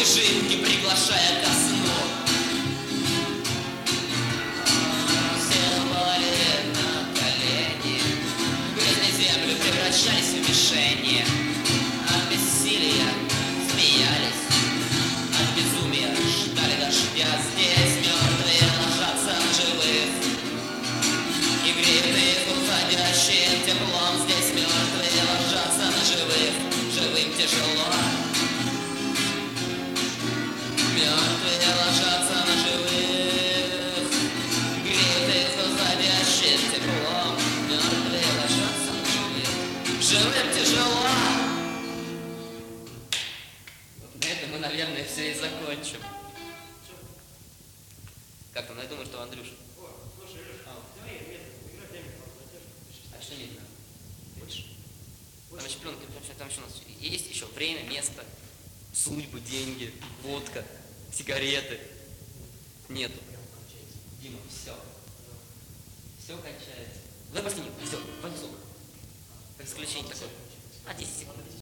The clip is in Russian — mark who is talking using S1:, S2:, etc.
S1: снежинки, приглашая ко сну. Все упали на колени, в грязь землю превращались в мишени. От бессилия смеялись, от безумия ждали дождя. Здесь мертвые ложатся на живых и греют их уходящим теплом. Здесь мертвые ложатся на живых, живым тяжело. Мертвые ложатся на живых, греют их уходящим теплом. Мертвые ложатся на живых, живым тяжело. На этом мы, наверное, все и закончим. Как там? Я думаю, что Андрюша. А что медленно? Больше? Там еще пленка, там еще у нас есть еще время, место, судьбы, деньги, водка, сигареты. Нету. Дима, все. Все кончается. Давай последний. Все, в концу. Исключение такое. 10 секунд.